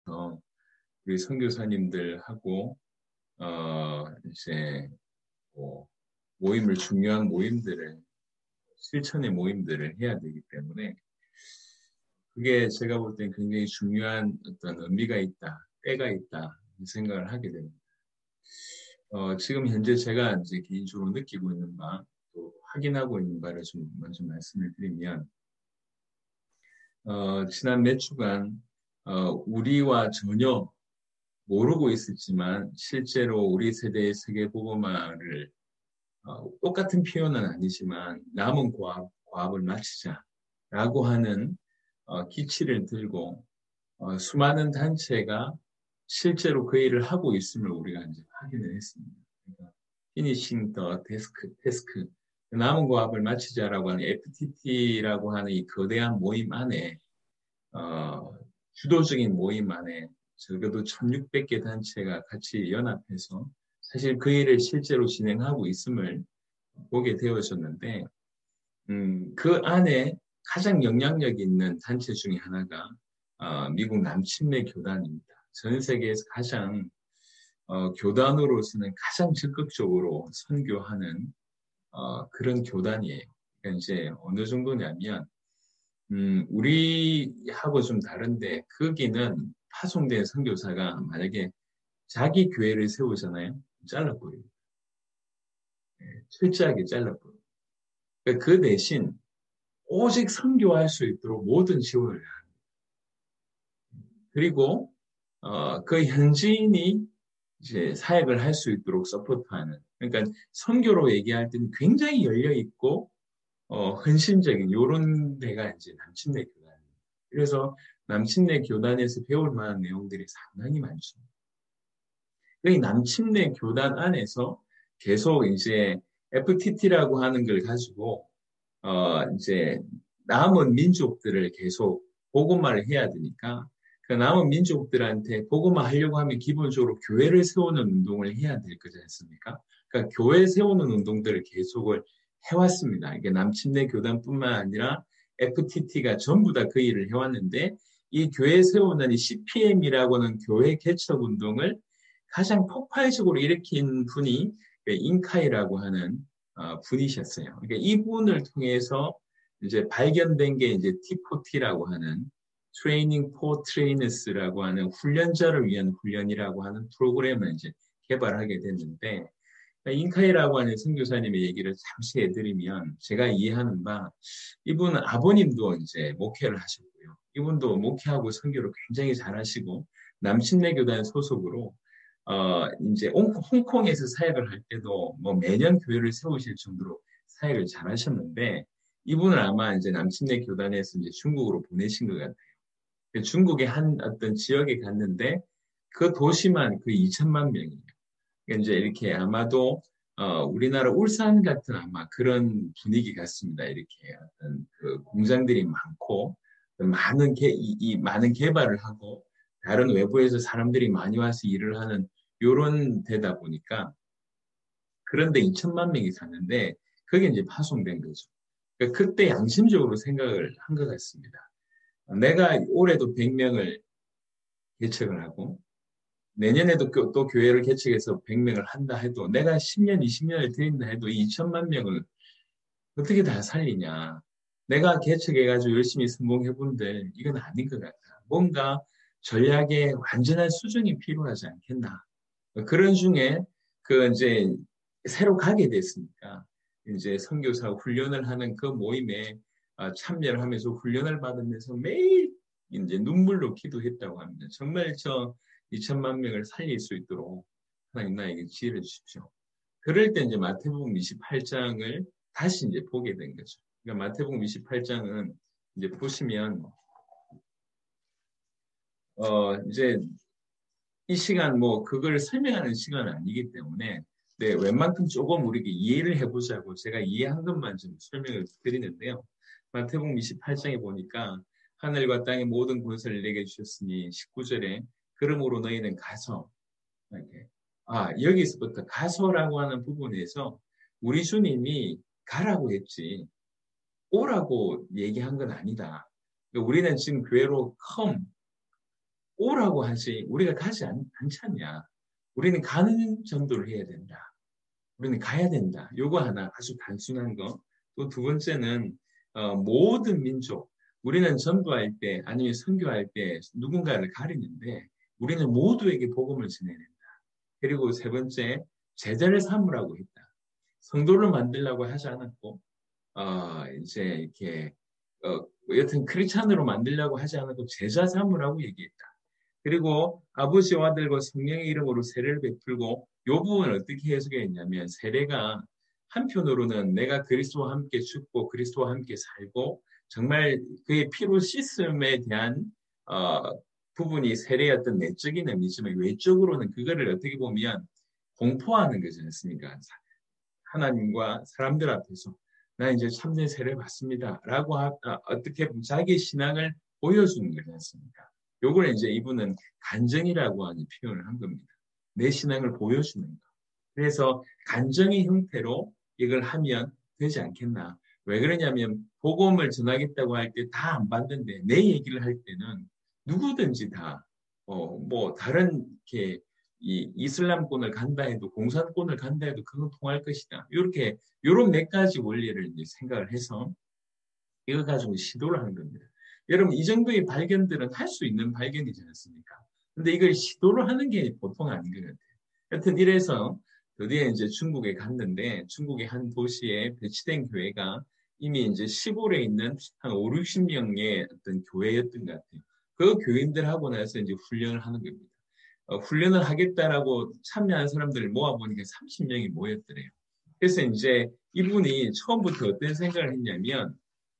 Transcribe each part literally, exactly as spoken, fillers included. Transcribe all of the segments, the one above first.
우리 선교사님들하고 어 이제 뭐 모임을 중요한 모임들을 실천의 모임들을 해야 되기 때문에 그게 제가 볼 땐 굉장히 중요한 어떤 의미가 있다, 때가 있다 이 생각을 하게 됩니다. 어, 지금 현재 제가 이제 개인적으로 느끼고 있는 바, 또 확인하고 있는 바를 좀 먼저 말씀을 드리면, 어, 지난 몇 주간 어, 우리와 전혀 모르고 있었지만 실제로 우리 세대의 세계보고마를 어, 똑같은 표현은 아니지만 남은 과업, 과업을 마치자라고 하는 어, 기치를 들고 어, 수많은 단체가 실제로 그 일을 하고 있음을 우리가 이제 확인을 했습니다. 그러니까 finishing the task, task 남은 과업을 마치자라고 하는 에프티티라고 하는 이 거대한 모임 안에 어, 주도적인 모임 안에 적어도 천육백 개 단체가 같이 연합해서 사실 그 일을 실제로 진행하고 있음을 보게 되어졌는데 음, 그 안에 가장 영향력 있는 단체 중에 하나가 어, 미국 남침내 교단입니다. 전 세계에서 가장 어, 교단으로서는 가장 적극적으로 선교하는 어, 그런 교단이에요. 그러니까 이제 어느 정도냐면 음, 우리하고 좀 다른데 거기는 파송된 선교사가 만약에 자기 교회를 세우잖아요. 잘라버려요. 예, 철저하게 잘라버려요. 그러니까 그 대신 오직 선교할 수 있도록 모든 지원을 해요. 그리고 어, 그 현지인이 이제 사역을 할 수 있도록 서포트하는. 그러니까 선교로 얘기할 때는 굉장히 열려 있고 어, 헌신적인 이런 데가 이제 남침내 교단입니다. 그래서 남침내 교단에서 배울 만한 내용들이 상당히 많죠. 이 남침내 교단 안에서 계속 이제 에프티티라고 하는 걸 가지고 어, 이제 남은 민족들을 계속 복음화를 해야 되니까 그 남은 민족들한테 복음화 하려고 하면 기본적으로 교회를 세우는 운동을 해야 될 거지 않습니까? 그러니까 교회 세우는 운동들을 계속을 해왔습니다. 이게 남침내 교단뿐만 아니라 에프티티가 전부 다 그 일을 해왔는데 이 교회 세우는 이 씨피엠이라고 하는 교회 개척 운동을 가장 폭발적으로 일으킨 분이 인카이라고 하는 어, 분이셨어요. 그러니까 이분을 통해서 이제 발견된 게 이제 티포티라고 하는 Training for Trainers라고 하는 훈련자를 위한 훈련이라고 하는 프로그램을 이제 개발하게 됐는데 인카이라고 하는 선교사님의 얘기를 잠시 해드리면 제가 이해하는 바 이분은 아버님도 이제 목회를 하셨고요. 이분도 목회하고 선교를 굉장히 잘하시고 남침내 교단 소속으로 어, 이제 홍콩에서 사역을 할 때도 뭐 매년 교회를 세우실 정도로 사역을 잘 하셨는데 이분을 아마 이제 남침내 교단에서 이제 중국으로 보내신 것 같아요. 중국의 한 어떤 지역에 갔는데 그 도시만 그 이천만 명이에요. 그러니까 이제 이렇게 아마도 어, 우리나라 울산 같은 아마 그런 분위기 같습니다. 이렇게 어떤 그 공장들이 많고 많은 개, 이, 이 많은 개발을 하고 다른 외부에서 사람들이 많이 와서 일을 하는 요런 데다 보니까 그런데 이천만 명이 사는데 그게 이제 파송된 거죠. 그러니까 그때 양심적으로 생각을 한 것 같습니다. 내가 올해도 백 명을 개척을 하고 내년에도 또 교회를 개척해서 백 명을 한다 해도 내가 십 년, 이십 년을 드린다 해도 이천만 명을 어떻게 다 살리냐. 내가 개척해가지고 열심히 성공해본들 이건 아닌 것 같다. 뭔가 전략의 완전한 수정이 필요하지 않겠나. 그런 중에 그 이제 새로 가게 됐으니까 이제 선교사 훈련을 하는 그 모임에 아, 참여를 하면서 훈련을 받으면서 매일 이제 눈물로 기도했다고 합니다. 정말 저 이천만 명을 살릴 수 있도록 하나님 나에게 지혜를 주십시오. 그럴 때 이제 마태복음 이십팔 장을 다시 이제 보게 된 거죠. 그러니까 마태복음 이십팔 장은 이제 보시면 어 이제 이 시간 뭐 그걸 설명하는 시간은 아니기 때문에 네, 웬만큼 조금 우리가 이해를 해보자고 제가 이해한 것만 좀 설명을 드리는데요. 마태복음 이십팔 장에 보니까 하늘과 땅의 모든 권세를 내게 주셨으니 십구 절에 그러므로 너희는 가서 이렇게 아 여기서부터 가서라고 하는 부분에서 우리 주님이 가라고 했지 오라고 얘기한 건 아니다. 그러니까 우리는 지금 교회로 come 오라고 하지 우리가 가지 않, 않잖냐. 우리는 가는 정도를 해야 된다. 우리는 가야 된다. 요거 하나 아주 단순한 거. 또 두 번째는 어, 모든 민족 우리는 전도할 때 아니면 선교할 때 누군가를 가리는데 우리는 모두에게 복음을 전해야 된다. 그리고 세 번째 제자를 삼으라고 했다. 성도를 만들라고 하지 않았고 어, 이제 이렇게 어, 여튼 크리스찬으로 만들려고 하지 않았고 제자 삼으라고 얘기했다. 그리고 아버지와 아들과 성령의 이름으로 세례를 베풀고 이 부분을 어떻게 해석했냐면 세례가 한편으로는 내가 그리스도와 함께 죽고 그리스도와 함께 살고 정말 그의 피로 씻음에 대한 어, 부분이 세례의 어떤 내적인 의미지만 외적으로는 그거를 어떻게 보면 공포하는 거지 않습니까? 하나님과 사람들 앞에서 나 이제 참된 세례를 받습니다. 라고 하, 아, 어떻게 보면 자기의 신앙을 보여주는 거지 않습니까? 요걸 이제 이분은 간증이라고 하는 표현을 한 겁니다. 내 신앙을 보여주는 거. 그래서 간증의 형태로 이걸 하면 되지 않겠나. 왜 그러냐면 복음을 전하겠다고 할 때 다 안 받는데 내 얘기를 할 때는 누구든지 다, 어, 뭐 다른 이렇게 이 이슬람권을 간다 해도 공산권을 간다 해도 그건 통할 것이다. 이렇게 이런 몇 가지 원리를 이제 생각을 해서 이거 가지고 시도를 하는 겁니다. 여러분 이 정도의 발견들은 할 수 있는 발견이지 않습니까? 근데 이걸 시도를 하는 게 보통 아닌 것 같아요. 하여튼 이래서 드디어 이제 중국에 갔는데 중국의 한 도시에 배치된 교회가 이미 이제 시골에 있는 한 오, 육십 명의 어떤 교회였던 것 같아요. 그 교인들하고 나서 이제 훈련을 하는 겁니다. 어, 훈련을 하겠다라고 참여한 사람들을 모아보니까 삼십 명이 모였더래요. 그래서 이제 이분이 처음부터 어떤 생각을 했냐면,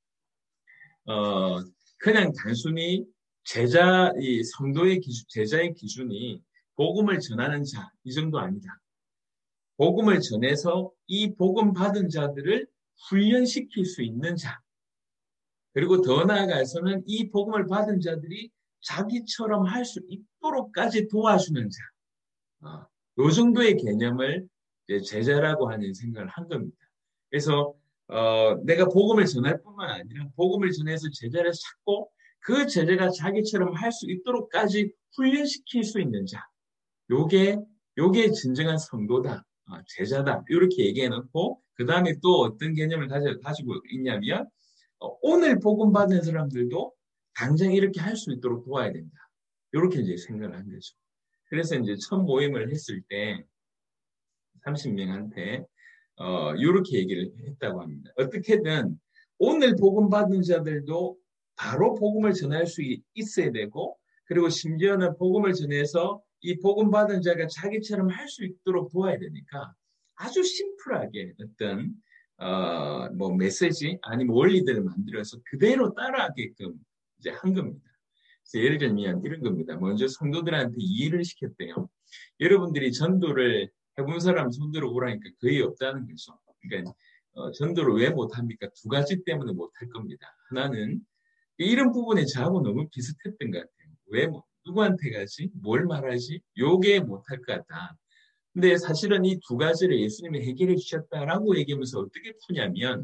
어, 그냥 단순히 제자, 이 성도의 기준, 제자의 기준이 복음을 전하는 자, 이 정도 아니다. 복음을 전해서 이 복음 받은 자들을 훈련시킬 수 있는 자. 그리고 더 나아가서는 이 복음을 받은 자들이 자기처럼 할 수 있도록까지 도와주는 자. 어, 요 정도의 개념을 이제 제자라고 하는 생각을 한 겁니다. 그래서 어, 내가 복음을 전할 뿐만 아니라 복음을 전해서 제자를 찾고 그 제자가 자기처럼 할 수 있도록까지 훈련시킬 수 있는 자. 요게 요게 진정한 성도다, 어, 제자다. 이렇게 얘기해놓고 그 다음에 또 어떤 개념을 가져, 가지고 있냐면 어, 오늘 복음 받은 사람들도 당장 이렇게 할 수 있도록 도와야 된다. 이렇게 이제 생각을 한 거죠. 그래서 이제 첫 모임을 했을 때 삼십 명한테 어, 이렇게 얘기를 했다고 합니다. 어떻게든 오늘 복음 받은 자들도 바로 복음을 전할 수 있어야 되고 그리고 심지어는 복음을 전해서 이 복음 받은 자가 자기처럼 할 수 있도록 도와야 되니까 아주 심플하게 어떤 어, 뭐 메시지 아니면 원리들을 만들어서 그대로 따라하게끔 이제 한 겁니다. 그래서 예를 들면 이런 겁니다. 먼저 성도들한테 이해를 시켰대요. 여러분들이 전도를 해본 사람 손들어 오라니까 거의 없다는 거죠. 그러니까 어, 전도를 왜 못합니까? 두 가지 때문에 못할 겁니다. 하나는 이런 부분에 저하고 너무 비슷했던 것 같아요. 왜 뭐, 누구한테 가지? 뭘 말하지? 요게 못할 것 같다. 근데 사실은 이 두 가지를 예수님이 해결해 주셨다라고 얘기하면서 어떻게 푸냐면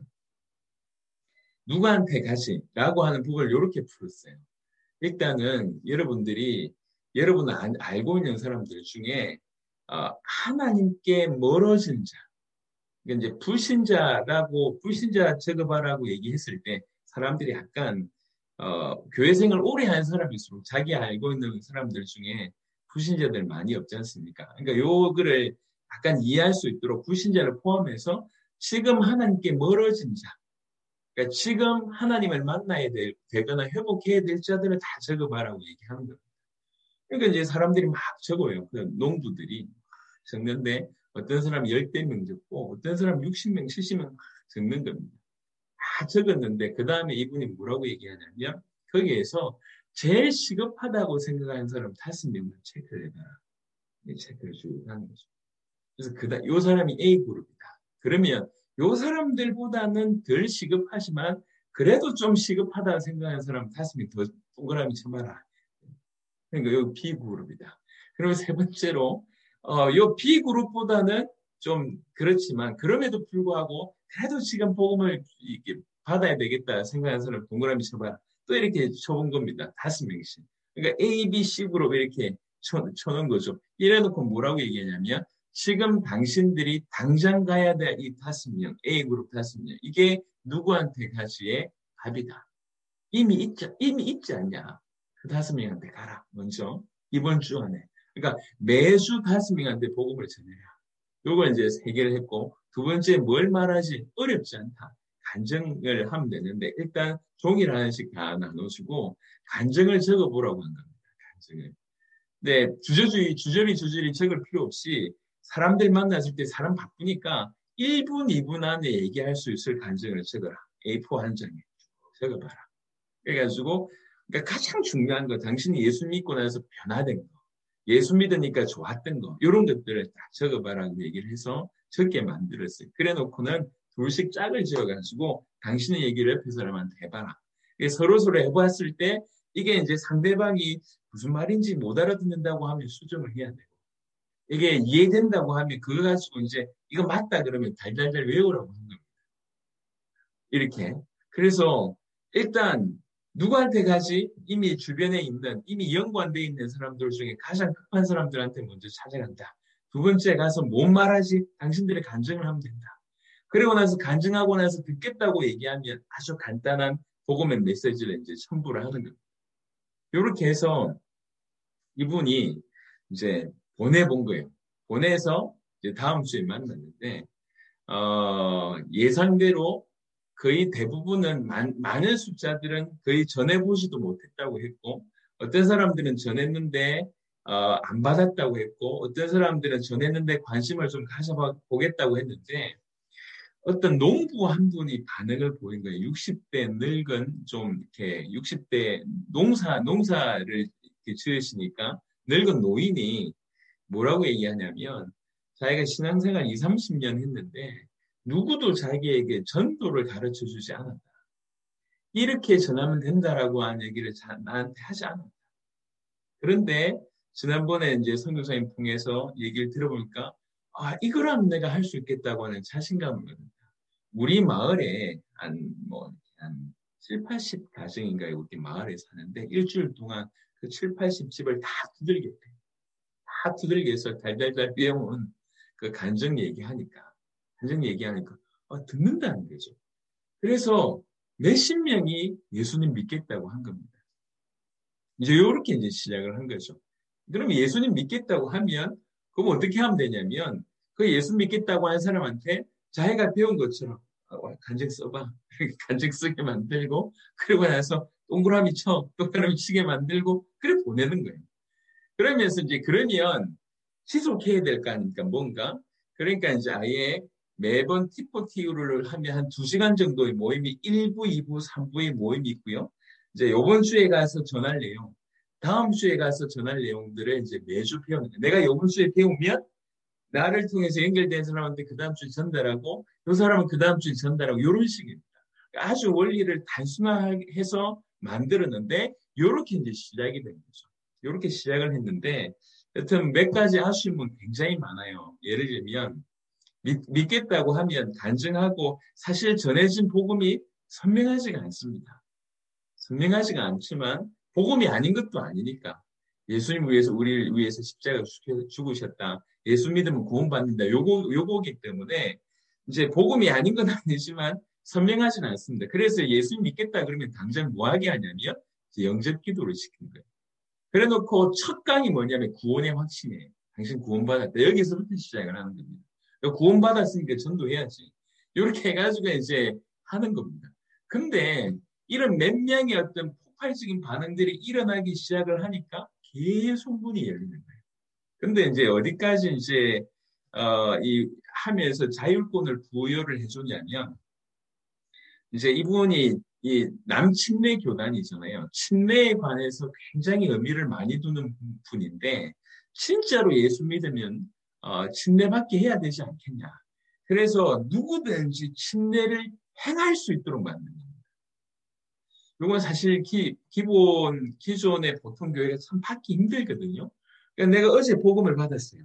누구한테 가지? 라고 하는 부분을 이렇게 풀었어요. 일단은 여러분들이 여러분 알고 있는 사람들 중에 어, 하나님께 멀어진 자, 이제 불신자라고 불신자 취급하라고 얘기했을 때 사람들이 약간 어, 교회 생활 오래 한 사람일수록 자기 알고 있는 사람들 중에 불신자들 많이 없지 않습니까? 그러니까 요거를 약간 이해할 수 있도록 불신자를 포함해서 지금 하나님께 멀어진 자, 그러니까 지금 하나님을 만나야 될, 되거나 회복해야 될 자들을 다 적어봐라고 얘기하는 거예요. 그러니까 이제 사람들이 막 적어요. 그 농부들이 적는데 어떤 사람 열댓 명 적고 어떤 사람 육십 명, 칠십 명 적는 겁니다. 다 적었는데 그 다음에 이분이 뭐라고 얘기하냐면 거기에서 제일 시급하다고 생각하는 사람 다섯 명만 체크를 해봐라. 체크를 주고 가는 거죠. 그래서 그다, 요 사람이 A 그룹이다. 그러면 요 사람들보다는 덜 시급하지만 그래도 좀 시급하다고 생각하는 사람 다섯 명 더 동그라미 쳐봐라. 그러니까 요 B 그룹이다. 그리고 세 번째로 어, 요 B 그룹보다는 좀 그렇지만 그럼에도 불구하고 그래도 지금 복음을 이렇게 받아야 되겠다 생각하는 사람 동그라미 쳐봐라. 또 이렇게 쳐본 겁니다. 다섯 명씩. 그러니까 A, B, C 그룹 이렇게 쳐, 쳐놓은 거죠. 이래놓고 뭐라고 얘기하냐면 지금 당신들이 당장 가야 될 이 다섯 명, A 그룹 다섯 명, 이게 누구한테 가지의 답이다. 이미 있지, 이미 있지 않냐. 그 다섯 명한테 가라. 먼저 이번 주 안에. 그러니까 매주 다섯 명한테 복음을 전해라. 요걸 이제 세 개를 했고, 두 번째 뭘 말하지? 어렵지 않다. 간증을 하면 되는데, 일단 종이를 하나씩 다 나눠주고, 간증을 적어보라고 한 겁니다. 간증을. 근데 주저주의, 주저리 주저리 적을 필요 없이, 사람들 만났을 때 사람 바쁘니까 일 분, 이 분 안에 얘기할 수 있을 간증을 적어라. 에이 사 한 장에 적어봐라. 그래가지고, 그러니까 가장 중요한 거, 당신이 예수 믿고 나서 변화된 거. 예수 믿으니까 좋았던 거, 이런 것들을 딱 적어봐라고 얘기를 해서 적게 만들었어요. 그래 놓고는 둘씩 짝을 지어가지고 당신의 얘기를 옆에 사람한테 해봐라. 서로 서로 해봤을 때 이게 이제 상대방이 무슨 말인지 못 알아듣는다고 하면 수정을 해야 되고, 이게 이해된다고 하면 그거 가지고 이제 이거 맞다 그러면 달달달 외우라고 하는 겁니다. 이렇게. 그래서 일단 누구한테 가지? 이미 주변에 있는, 이미 연관되어 있는 사람들 중에 가장 급한 사람들한테 먼저 찾아간다. 두 번째 가서 뭔 말하지? 당신들의 간증을 하면 된다. 그리고 나서 간증하고 나서 듣겠다고 얘기하면 아주 간단한 복음의 메시지를 이제 첨부를 하는 겁니다. 이렇게 해서 이분이 이제 보내본 거예요. 보내서 이제 다음 주에 만났는데, 어, 예상대로 거의 대부분은 많, 많은 숫자들은 거의 전해보지도 못했다고 했고, 어떤 사람들은 전했는데 어, 안 받았다고 했고, 어떤 사람들은 전했는데 관심을 좀 가져보겠다고 했는데, 어떤 농부 한 분이 반응을 보인 거예요. 육십 대 늙은 좀 이렇게 육십 대 농사 농사를 이렇게 지으시니까 늙은 노인이 뭐라고 얘기하냐면, 자기가 신앙생활 이십, 삼십 년 했는데 누구도 자기에게 전도를 가르쳐 주지 않았다. 이렇게 전하면 된다라고 하는 얘기를 나한테 하지 않았다. 그런데 지난번에 이제 선교사님 통해서 얘기를 들어보니까, 아, 이거라면 내가 할 수 있겠다고 하는 자신감을 얻는다. 우리 마을에 한, 뭐, 한 칠, 팔십 가정인가 이렇게 마을에 사는데 일주일 동안 그 칠, 팔십 집을 다 두들겼대. 다 두들겨 해서 달달달 배워온 그 간증 얘기하니까, 간증 얘기하니까, 아, 듣는다는 거죠. 그래서 몇십 명이 예수님 믿겠다고 한 겁니다. 이제 이렇게 이제 시작을 한 거죠. 그럼 예수님 믿겠다고 하면, 그럼 어떻게 하면 되냐면, 그 예수 믿겠다고 한 사람한테 자기가 배운 것처럼, 아, 간증 써봐. 간증 쓰게 만들고, 그러고 나서 동그라미 쳐, 동그라미 치게 만들고, 그래 보내는 거예요. 그러면서 이제 그러면 지속해야 될 거 아닙니까, 뭔가. 그러니까 이제 아예 매번 티포티를 하면 한 두 시간 정도의 모임이 일 부, 이 부, 삼 부의 모임이 있고요. 이제 요번 주에 가서 전할 내용, 다음 주에 가서 전할 내용들을 이제 매주 배우는 거예요. 내가 요번 주에 배우면 나를 통해서 연결된 사람한테 그 다음 주에 전달하고, 요 사람은 그 다음 주에 전달하고, 이런 식입니다. 아주 원리를 단순화해서 만들었는데, 요렇게 이제 시작이 된 거죠. 이렇게 시작을 했는데, 여튼 몇 가지 아쉬움은 굉장히 많아요. 예를 들면, 믿, 믿겠다고 하면 간증하고 사실 전해진 복음이 선명하지가 않습니다. 선명하지가 않지만 복음이 아닌 것도 아니니까. 예수님 위해서 우리를 위해서 십자가 죽으셨다. 예수 믿으면 구원받는다. 요거 요거기 때문에 이제 복음이 아닌 건 아니지만 선명하지는 않습니다. 그래서 예수 믿겠다 그러면 당장 뭐 하게 하냐면 영접 기도를 시키는 거예요. 그래놓고 첫 강이 뭐냐면 구원의 확신이에요. 당신 구원받았다. 여기서부터 시작을 하는 겁니다. 구원받았으니까 전도해야지. 이렇게 해가지고 이제 하는 겁니다. 근데 이런 몇 명의 어떤 폭발적인 반응들이 일어나기 시작을 하니까 계속 문이 열리는 거예요. 근데 이제 어디까지 이제 어, 이 하면서 자율권을 부여를 해줬냐면, 이제 이분이 이 남침례 교단이잖아요. 침례에 관해서 굉장히 의미를 많이 두는 분인데, 진짜로 예수 믿으면 어, 침례받게 해야 되지 않겠냐. 그래서 누구든지 침례를 행할 수 있도록 만든 겁니다. 이건 사실 기, 기본 기존의 보통 교회가 참 받기 힘들거든요. 그러니까 내가 어제 복음을 받았어요.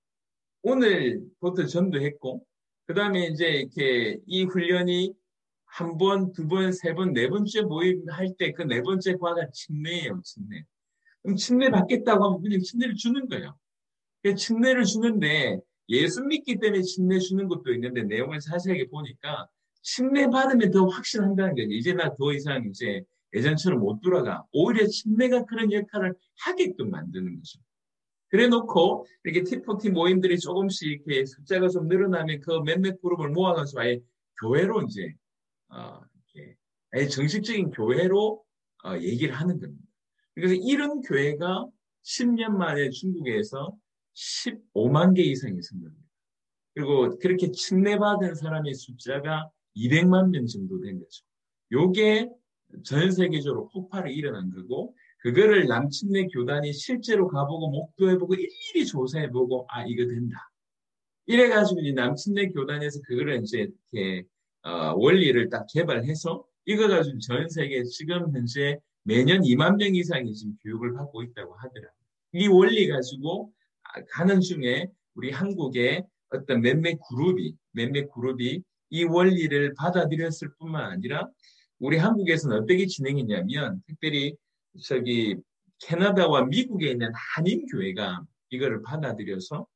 오늘부터 전도했고, 그 다음에 이제 이렇게 이 훈련이 한 번, 두 번, 세 번, 네 번째 모임할 때 그 네 번째 과가 침례예요, 침례. 그럼 침례 받겠다고 하면 그냥 침례를 주는 거예요. 그 침례를 주는데 예수 믿기 때문에 침례 주는 것도 있는데 내용을 자세하게 보니까 침례 받으면 더 확신한다는 거죠. 이제 나 더 이상 이제 예전처럼 못 돌아가. 오히려 침례가 그런 역할을 하게끔 만드는 거죠. 그래 놓고 이렇게 티포티 모임들이 조금씩 이렇게 숫자가 좀 늘어나면 그 몇몇 그룹을 모아가지고 아예 교회로 이제 어, 이렇게 아예 정식적인 교회로 어, 얘기를 하는 겁니다. 그래서 이런 교회가 십 년 만에 중국에서 십오만 개 이상이 생깁니다. 그리고 그렇게 침례받은 사람의 숫자가 이백만 명 정도 된 거죠. 요게 전 세계적으로 폭발이 일어난 거고, 그거를 남침례 교단이 실제로 가보고 목도해보고 일일이 조사해보고, 아, 이거 된다. 이래가지고 이 남침례 교단에서 그거를 이제 이렇게, 어, 원리를 딱 개발해서, 이거 가지고 전 세계 지금 현재 매년 이만 명 이상이 지금 교육을 받고 있다고 하더라고요. 이 원리 가지고 가는 중에 우리 한국의 어떤 몇몇 그룹이, 몇몇 그룹이 이 원리를 받아들였을 뿐만 아니라 우리 한국에서는 어떻게 진행했냐면 특별히 저기 캐나다와 미국에 있는 한인교회가 이거를 받아들여서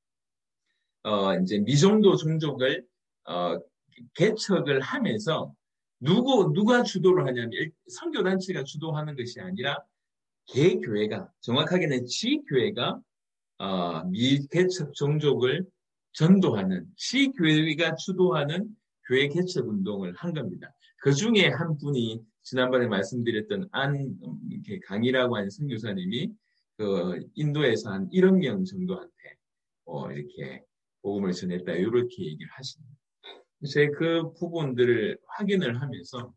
어 이제 미종도 종족을 어 개척을 하면서 누구 누가 주도를 하냐면 선교단체가 주도하는 것이 아니라 개교회가 정확하게는 지교회가 어, 미개척 종족을 전도하는 시교회가 주도하는 교회 개척 운동을 한 겁니다. 그 중에 한 분이 지난번에 말씀드렸던 안 이렇게 강이라고 하는 선교사님이 그 인도에서 한 일억 명 정도한테 어, 이렇게 복음을 전했다 이렇게 얘기를 하십니다. 제가 그 부분들을 확인을 하면서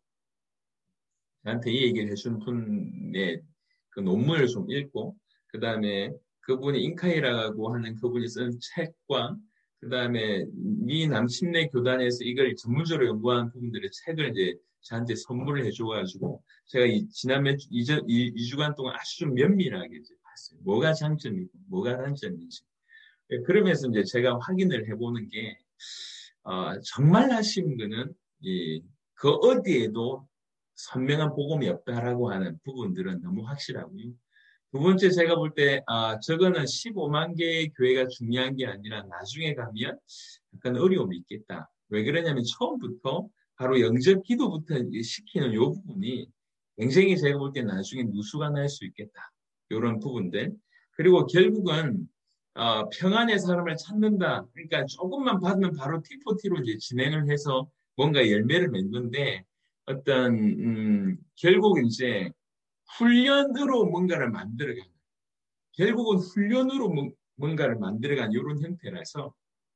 저한테 이 얘기를 해준 분의 그 논문을 좀 읽고 그 다음에 그분이 인카이라고 하는 그분이 쓴 책과 그 다음에 미 남침례 교단에서 이걸 전문적으로 연구한 부분들의 책을 이제 저한테 선물을 해줘가지고 제가 이, 지난 몇, 이, 이, 이 주간 동안 아주 좀 면밀하게 이제 봤어요. 뭐가 장점이고 뭐가 단점인지. 그러면서 이제 제가 확인을 해보는 게 어, 정말 아쉬운 거는 이, 그 어디에도 선명한 복음이 없다라고 하는 부분들은 너무 확실하고요. 두 번째 제가 볼 때, 아, 저거는 십오만 개의 교회가 중요한 게 아니라 나중에 가면 약간 어려움이 있겠다. 왜 그러냐면 처음부터 바로 영접 기도부터 시키는 요 부분이 굉장히 제가 볼 때 나중에 누수가 날 수 있겠다. 이런 부분들. 그리고 결국은 어, 평안의 사람을 찾는다. 그러니까 조금만 받으면 바로 티포티로 이제 진행을 해서 뭔가 열매를 맺는데 어떤 음, 결국 이제 훈련으로 뭔가를 만들어가는 결국은 훈련으로 뭔가를 만들어가는 이런 형태라서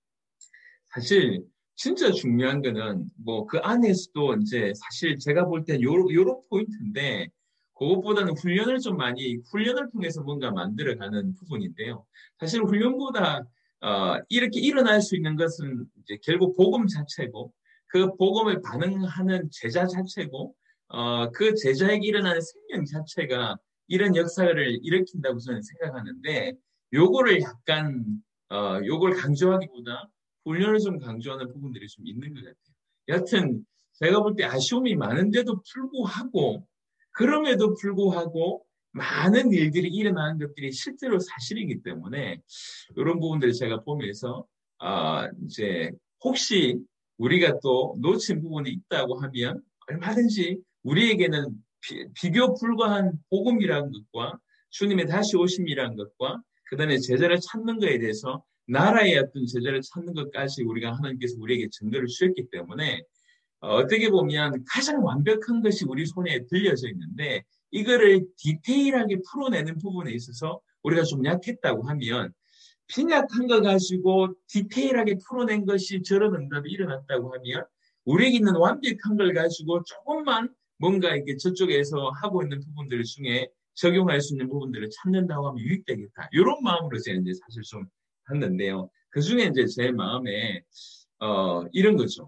사실 진짜 중요한 거는 뭐 그 안에서도 이제 사실 제가 볼 땐 요런, 요런 포인트인데 그것보다는 훈련을 좀 많이 훈련을 통해서 뭔가 만들어가는 부분인데요. 사실 훈련보다 어, 이렇게 일어날 수 있는 것은 이제 결국 복음 자체고 그 복음에 반응하는 제자 자체고 어, 그 제자에게 일어나는 생명 자체가 이런 역사를 일으킨다고 저는 생각하는데 요거를 약간 어, 요걸 강조하기보다 훈련을 좀 강조하는 부분들이 좀 있는 것 같아요. 여하튼 제가 볼 때 아쉬움이 많은데도 불구하고 그럼에도 불구하고 많은 일들이 일어나는 것들이 실제로 사실이기 때문에 이런 부분들을 제가 보면서 아, 이제 혹시 우리가 또 놓친 부분이 있다고 하면 얼마든지 우리에게는 비, 비교 불가한 복음이라는 것과 주님의 다시 오심이라는 것과 그 다음에 제자를 찾는 것에 대해서 나라의 어떤 제자를 찾는 것까지 우리가 하나님께서 우리에게 증거를 주셨기 때문에 어, 어떻게 보면 가장 완벽한 것이 우리 손에 들려져 있는데 이거를 디테일하게 풀어내는 부분에 있어서 우리가 좀 약했다고 하면 빈약한 거 가지고 디테일하게 풀어낸 것이 저런 응답이 일어났다고 하면 우리에게 있는 완벽한 걸 가지고 조금만 뭔가 이렇게 저쪽에서 하고 있는 부분들 중에 적용할 수 있는 부분들을 찾는다고 하면 유익되겠다. 이런 마음으로 제가 이제 사실 좀 했는데요. 그 중에 이제 제 마음에 어, 이런 거죠.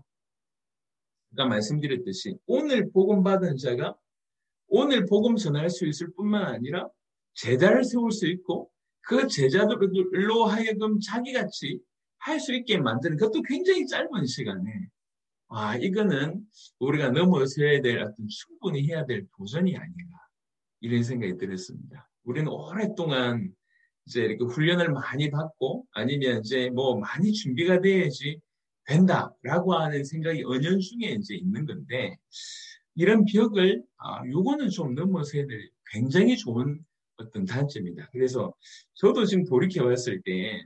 아까 말씀드렸듯이 오늘 복음 받은 자가 오늘 복음 전할 수 있을 뿐만 아니라 제자를 세울 수 있고 그 제자들로 하여금 자기같이 할 수 있게 만드는 그것도 굉장히 짧은 시간에 아 이거는 우리가 넘어서야 될 어떤 충분히 해야 될 도전이 아닌가 이런 생각이 들었습니다. 우리는 오랫동안 이제 이렇게 훈련을 많이 받고 아니면 이제 뭐 많이 준비가 돼야지 된다라고 하는 생각이 은연중에 이제 있는 건데 이런 벽을 아 요거는 좀 넘어서야 될 굉장히 좋은 어떤 단점이다. 그래서 저도 지금 돌이켜 봤을 때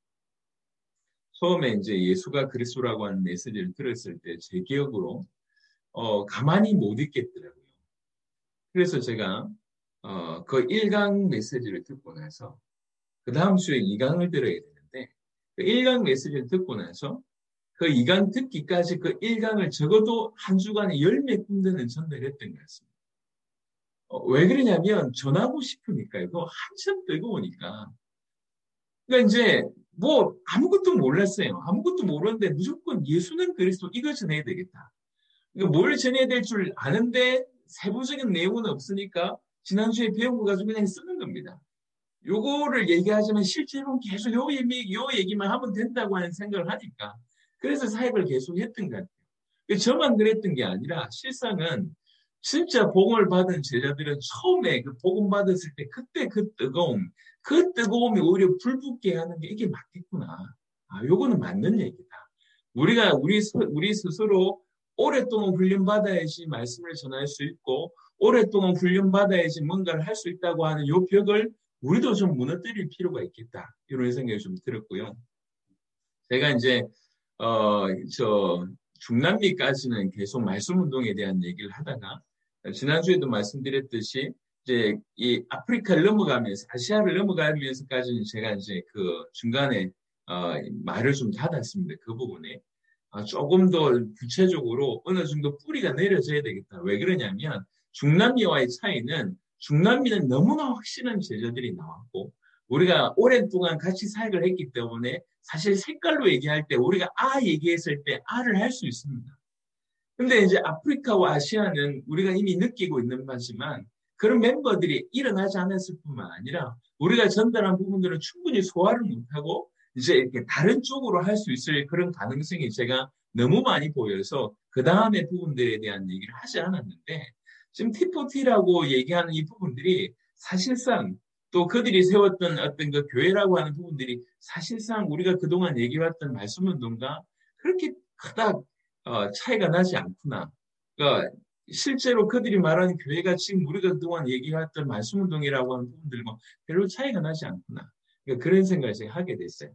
처음에 이제 예수가 그리스도라고 하는 메시지를 들었을 때 제 기억으로 어 가만히 못 있겠더라고요. 그래서 제가 어 그 일 강 메시지를 듣고 나서 그 다음 주에 이 강을 들어야 되는데 그 일 강 메시지를 듣고 나서 그 이 강 듣기까지 그 일 강을 적어도 한 주간에 열 몇 군데는 전달했던 것 같습니다. 어, 왜 그러냐면 전하고 싶으니까요. 그거 한참 뜨거우니까. 그러니까 이제 뭐 아무것도 몰랐어요. 아무것도 모르는데 무조건 예수는 그리스도 이거 전해야 되겠다. 그러니까 뭘 전해야 될 줄 아는데 세부적인 내용은 없으니까 지난주에 배운 거 가지고 그냥 쓰는 겁니다. 요거를 얘기하지만 실제로는 계속 요 얘기, 요 얘기만 하면 된다고 하는 생각을 하니까. 그래서 사역을 계속 했던 것 같아요. 저만 그랬던 게 아니라 실상은 진짜 복음을 받은 제자들은 처음에 그 복음 받았을 때 그때 그 뜨거움, 그 뜨거움이 오히려 불붙게 하는 게 이게 맞겠구나. 아, 요거는 맞는 얘기다. 우리가 우리, 우리 스스로 오랫동안 훈련받아야지 말씀을 전할 수 있고 오랫동안 훈련받아야지 뭔가를 할 수 있다고 하는 요 벽을 우리도 좀 무너뜨릴 필요가 있겠다. 이런 생각이 좀 들었고요. 제가 이제, 어, 저, 중남미까지는 계속 말씀 운동에 대한 얘기를 하다가, 지난주에도 말씀드렸듯이, 이제 이 아프리카를 넘어가면서, 아시아를 넘어가면서까지는 제가 이제 그 중간에, 어, 말을 좀 닫았습니다. 그 부분에. 아, 조금 더 구체적으로 어느 정도 뿌리가 내려져야 되겠다. 왜 그러냐면, 중남미와의 차이는 중남미는 너무나 확실한 제자들이 나왔고 우리가 오랜 동안 같이 사역을 했기 때문에 사실 색깔로 얘기할 때 우리가 아 얘기했을 때 아를 할 수 있습니다. 근데 이제 아프리카와 아시아는 우리가 이미 느끼고 있는 바지만 그런 멤버들이 일어나지 않았을 뿐만 아니라 우리가 전달한 부분들은 충분히 소화를 못하고 이제 이렇게 다른 쪽으로 할 수 있을 그런 가능성이 제가 너무 많이 보여서 그 다음에 부분들에 대한 얘기를 하지 않았는데 지금 티포티라고 얘기하는 이 부분들이 사실상 또 그들이 세웠던 어떤 그 교회라고 하는 부분들이 사실상 우리가 그동안 얘기해왔던 말씀 운동과 그렇게 크다 어, 차이가 나지 않구나. 그러니까 실제로 그들이 말하는 교회가 지금 우리가 그동안 얘기해왔던 말씀 운동이라고 하는 부분들과 별로 차이가 나지 않구나. 그러니까 그런 생각을 제가 하게 됐어요.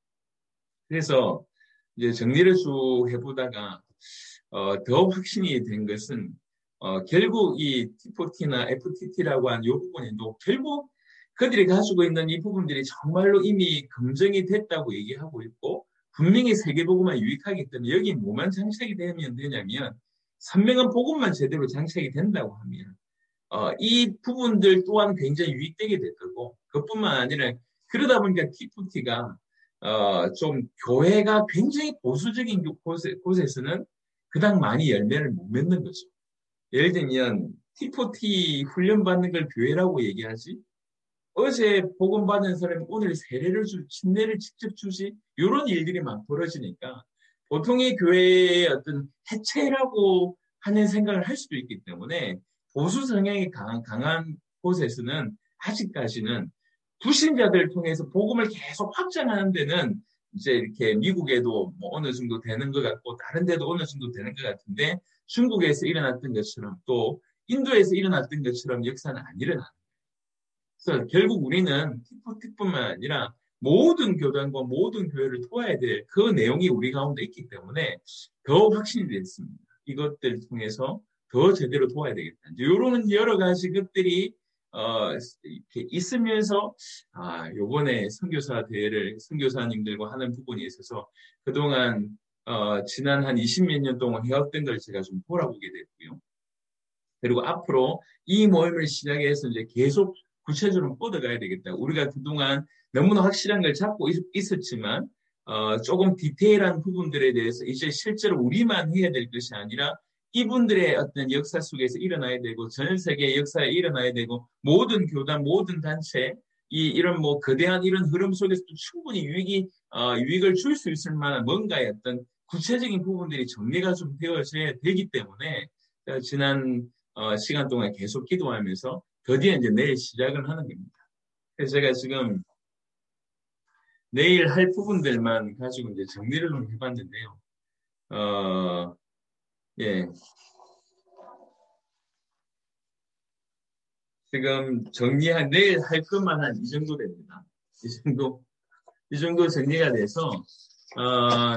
그래서 이제 정리를 쭉 해보다가 어, 더 확신이 된 것은 어, 결국 이 티포티나 에프티티라고 하는 이 부분에도 결국 그들이 가지고 있는 이 부분들이 정말로 이미 검증이 됐다고 얘기하고 있고 분명히 세계복음만 유익하기 때문에 여기 뭐만 장착이 되면 되냐면 선명한 복음만 제대로 장착이 된다고 하면 어, 이 부분들 또한 굉장히 유익되게 될 거고 그뿐만 아니라 그러다 보니까 티포티가 어, 좀 교회가 굉장히 보수적인 곳에, 곳에서는 그닥 많이 열매를 못 맺는 거죠. 예를 들면 티포티 훈련받는 걸 교회라고 얘기하지 어제 복음 받은 사람이 오늘 세례를 주, 침례를 직접 주지 이런 일들이 막 벌어지니까 보통의 교회의 어떤 해체라고 하는 생각을 할 수도 있기 때문에 보수 성향이 강한, 강한 곳에서는 아직까지는 불신자들을 통해서 복음을 계속 확장하는 데는 이제 이렇게 미국에도 뭐 어느 정도 되는 것 같고 다른 데도 어느 정도 되는 것 같은데 중국에서 일어났던 것처럼 또 인도에서 일어났던 것처럼 역사는 안 일어나는 그래서 결국 우리는 티포티뿐만 아니라 모든 교단과 모든 교회를 도와야 될 그 내용이 우리 가운데 있기 때문에 더 확신이 됐습니다. 이것들을 통해서 더 제대로 도와야 되겠다. 이런 여러 가지 것들이 어, 이렇게 있으면서 아, 요번에 선교사 대회를 선교사님들과 하는 부분에 있어서 그동안 어, 지난 한 이십몇 년 동안 해왔던 걸 제가 좀 돌아보게 됐고요. 그리고 앞으로 이 모임을 시작해서 이제 계속 구체적으로 뻗어가야 되겠다. 우리가 그동안 너무나 확실한 걸 잡고 있, 있었지만 어, 조금 디테일한 부분들에 대해서 이제 실제로 우리만 해야 될 것이 아니라 이분들의 어떤 역사 속에서 일어나야 되고 전 세계 역사에 일어나야 되고 모든 교단, 모든 단체 이 이런 뭐 거대한 이런 흐름 속에서도 충분히 유익이 어, 유익을 줄 수 있을 만한 뭔가의 어떤 구체적인 부분들이 정리가 좀 되어져야 되기 때문에 지난 어, 시간 동안 계속 기도하면서 드디어 이제 내일 시작을 하는 겁니다. 그래서 제가 지금 내일 할 부분들만 가지고 이제 정리를 좀 해봤는데요. 어, 예. 지금 정리한, 내일 할 것만 한 이 정도 됩니다. 이 정도, 이 정도 정리가 돼서, 어,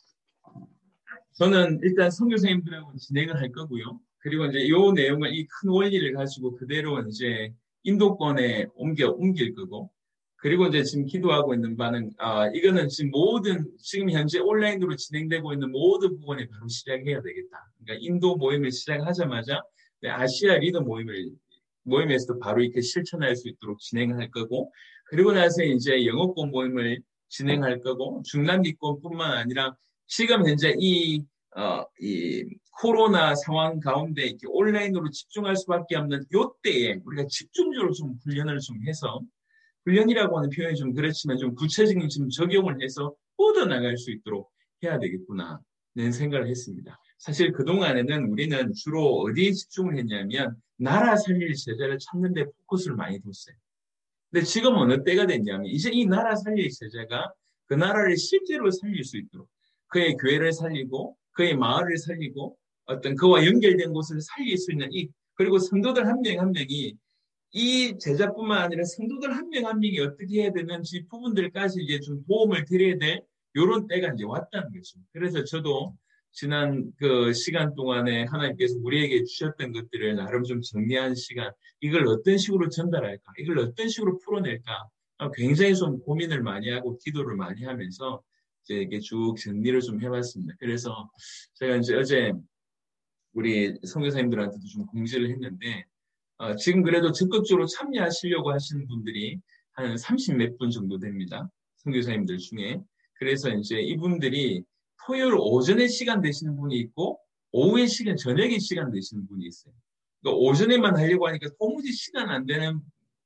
저는 일단 선교사님들하고 진행을 할 거고요. 그리고 이제 이 내용을, 이 큰 원리를 가지고 그대로 이제 인도권에 옮겨, 옮길 거고, 그리고 이제 지금 기도하고 있는 바는, 아, 이거는 지금 모든, 지금 현재 온라인으로 진행되고 있는 모든 부분에 바로 시작해야 되겠다. 그러니까 인도 모임을 시작하자마자 아시아 리더 모임을, 모임에서도 바로 이렇게 실천할 수 있도록 진행할 거고, 그리고 나서 이제 영어권 모임을 진행할 거고, 중남미권뿐만 아니라 지금 현재 이, 어, 이 코로나 상황 가운데 이렇게 온라인으로 집중할 수밖에 없는 요때에 우리가 집중적으로 좀 훈련을 좀 해서 훈련이라고 하는 표현이 좀 그렇지만 좀 구체적인 좀 적용을 해서 뻗어나갈 수 있도록 해야 되겠구나. 는 생각을 했습니다. 사실 그동안에는 우리는 주로 어디에 집중을 했냐면 나라 살릴 제자를 찾는 데 포커스를 많이 뒀어요. 근데 지금 어느 때가 됐냐면 이제 이 나라 살릴 제자가 그 나라를 실제로 살릴 수 있도록 그의 교회를 살리고 그의 마을을 살리고 어떤 그와 연결된 곳을 살릴 수 있는 이 그리고 성도들 한 명 한 명이 이 제자뿐만 아니라 성도들 한 명 한 명이 어떻게 해야 되는지 부분들까지 이제 좀 도움을 드려야 될 이런 때가 이제 왔다는 거죠. 그래서 저도 지난 그 시간 동안에 하나님께서 우리에게 주셨던 것들을 나름 좀 정리한 시간, 이걸 어떤 식으로 전달할까, 이걸 어떤 식으로 풀어낼까, 굉장히 좀 고민을 많이 하고 기도를 많이 하면서 이제 이렇게 쭉 정리를 좀 해봤습니다. 그래서 제가 이제 어제 우리 선교사님들한테도 좀 공지를 했는데, 어, 지금 그래도 적극적으로 참여하시려고 하시는 분들이 한 삼십 몇 분 정도 됩니다. 선교사님들 중에. 그래서 이제 이분들이 토요일 오전에 시간 되시는 분이 있고, 오후에 시간, 저녁에 시간 되시는 분이 있어요. 그러니까 오전에만 하려고 하니까 도무지 시간 안 되는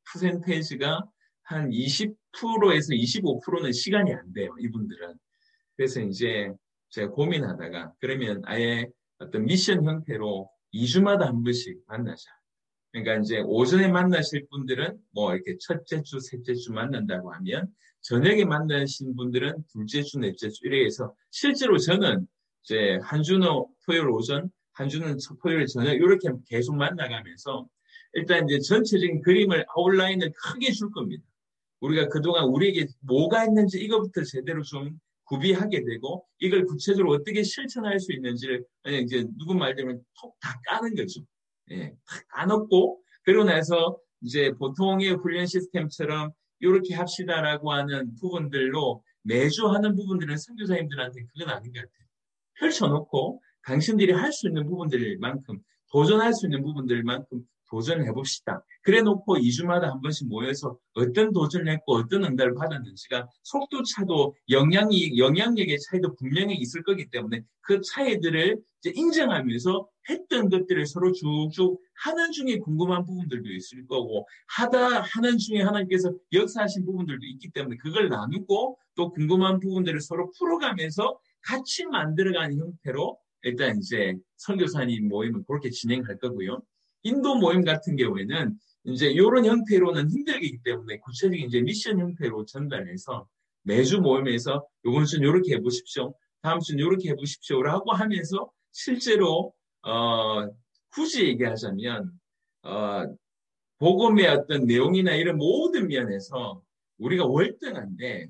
퍼센테이지가 한 이십 퍼센트에서 이십오 퍼센트는 시간이 안 돼요, 이분들은. 그래서 이제 제가 고민하다가, 그러면 아예 어떤 미션 형태로 이 주마다 한 번씩 만나자. 그러니까 이제 오전에 만나실 분들은 뭐 이렇게 첫째 주, 셋째 주 만난다고 하면 저녁에 만나신 분들은 둘째 주, 넷째 주 이렇게 해서 실제로 저는 이제 한 주는 토요일 오전, 한 주는 토요일 저녁 이렇게 계속 만나가면서 일단 이제 전체적인 그림을 아웃라인을 크게 줄 겁니다. 우리가 그동안 우리에게 뭐가 있는지 이것부터 제대로 좀 구비하게 되고 이걸 구체적으로 어떻게 실천할 수 있는지를 그냥 이제 누구 말대로 톡 다 까는 거죠. 예, 다 까놓고 그러고 나서 이제 보통의 훈련 시스템처럼 이렇게 합시다라고 하는 부분들로 매주 하는 부분들은 선교사님들한테 그건 아닌 것 같아요. 펼쳐놓고 당신들이 할 수 있는 부분들만큼 도전할 수 있는 부분들만큼 도전을 해봅시다. 그래 놓고 이 주마다 한 번씩 모여서 어떤 도전을 했고 어떤 응답을 받았는지가 속도 차도 영향이, 영향력의 차이도 분명히 있을 거기 때문에 그 차이들을 이제 인정하면서 했던 것들을 서로 쭉쭉 하는 중에 궁금한 부분들도 있을 거고 하다 하는 중에 하나님께서 역사하신 부분들도 있기 때문에 그걸 나누고 또 궁금한 부분들을 서로 풀어가면서 같이 만들어가는 형태로 일단 이제 선교사님 모임은 그렇게 진행할 거고요. 인도 모임 같은 경우에는 이제 이런 형태로는 힘들기 때문에 구체적인 이제 미션 형태로 전달해서 매주 모임에서 요번 주는 이렇게 해보십시오. 다음 주는 이렇게 해보십시오라고 하면서 실제로 어, 굳이 얘기하자면 어, 복음의 어떤 내용이나 이런 모든 면에서 우리가 월등한데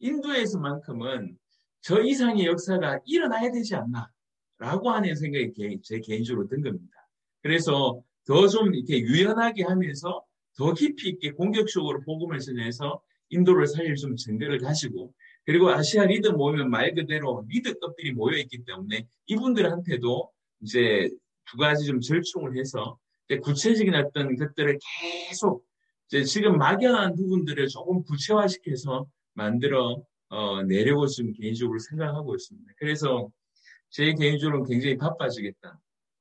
인도에서만큼은 저 이상의 역사가 일어나야 되지 않나 라고 하는 생각이 제 개인적으로 든 겁니다. 그래서 더 좀 이렇게 유연하게 하면서 더 깊이 있게 공격적으로 복음을 전해서 인도를 살릴 좀 증거를 가지고 그리고 아시아 리더 모이면 말 그대로 리더급들이 모여있기 때문에 이분들한테도 이제 두 가지 좀 절충을 해서 구체적인 어떤 것들을 계속 이제 지금 막연한 부분들을 조금 구체화시켜서 만들어 어, 내려고 좀 개인적으로 생각하고 있습니다. 그래서 제 개인적으로는 굉장히 바빠지겠다.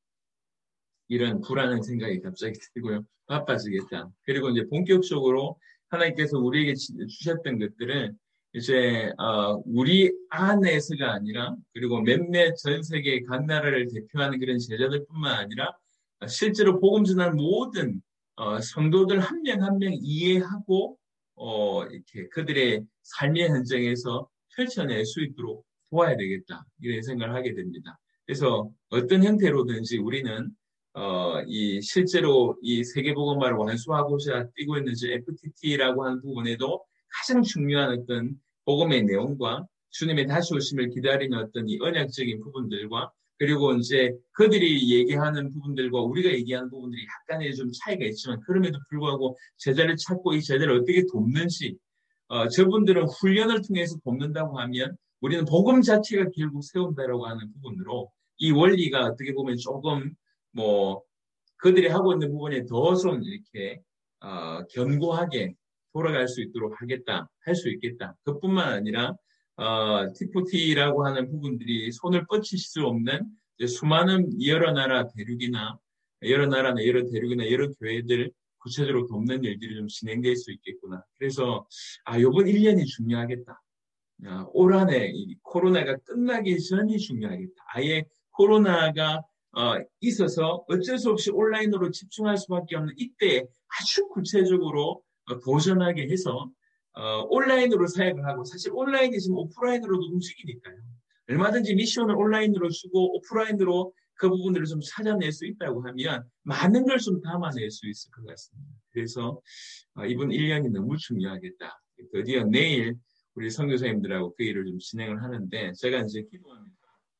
이런 불안한 생각이 갑자기 들고요. 바빠지겠다. 그리고 이제 본격적으로 하나님께서 우리에게 주셨던 것들을 이제 어, 우리 안에서가 아니라 그리고 몇몇 전 세계 각 나라를 대표하는 그런 제자들뿐만 아니라 실제로 복음 전하는 모든 어, 성도들 한 명 한 명 이해하고 어, 이렇게 그들의 삶의 현장에서 펼쳐낼 수 있도록 도와야 되겠다. 이런 생각을 하게 됩니다. 그래서 어떤 형태로든지 우리는 어, 이 실제로 이 세계복음화를 완수하고자 뛰고 있는 에프티티라고 하는 부분에도 가장 중요한 어떤 복음의 내용과 주님의 다시 오심을 기다리는 어떤 이 언약적인 부분들과 그리고 이제 그들이 얘기하는 부분들과 우리가 얘기하는 부분들이 약간의 좀 차이가 있지만 그럼에도 불구하고 제자를 찾고 이 제자를 어떻게 돕는지 어, 저분들은 훈련을 통해서 돕는다고 하면 우리는 복음 자체가 결국 세운다라고 하는 부분으로 이 원리가 어떻게 보면 조금 뭐 그들이 하고 있는 부분에 더 좀 이렇게 어, 견고하게 돌아갈 수 있도록 하겠다, 할 수 있겠다. 그뿐만 아니라 어, 티포티라고 하는 부분들이 손을 뻗칠 수 없는 수많은 여러 나라 대륙이나 여러 나라나 여러 대륙이나 여러 교회들 구체적으로 돕는 일들이 좀 진행될 수 있겠구나. 그래서 아, 이번 일 년이 중요하겠다. 아, 올 한 해 이 코로나가 끝나기 전이 중요하겠다. 아예 코로나가 어, 있어서 어쩔 수 없이 온라인으로 집중할 수밖에 없는 이때 아주 구체적으로 어, 도전하게 해서 어, 온라인으로 사역을 하고 사실 온라인이 지금 오프라인으로도 움직이니까요. 얼마든지 미션을 온라인으로 주고 오프라인으로 그 부분들을 좀 찾아낼 수 있다고 하면 많은 걸 좀 담아낼 수 있을 것 같습니다. 그래서 어, 이번 일 년이 너무 중요하겠다. 드디어 내일 우리 선교사님들하고 그 일을 좀 진행을 하는데 제가 이제 기도합니다.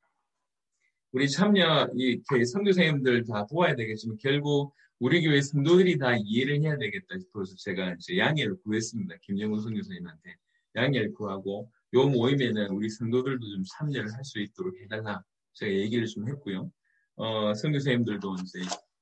우리 참여 이렇게 선교사님들 다 도와야 되겠지만 결국 우리 교회 성도들이 다 이해를 해야 되겠다 싶어서 제가 이제 양해를 구했습니다. 김영훈 선교사님한테 양해를 구하고 요 모임에는 우리 성도들도 좀 참여를 할 수 있도록 해달라 제가 얘기를 좀 했고요. 어, 선교사님들도 이제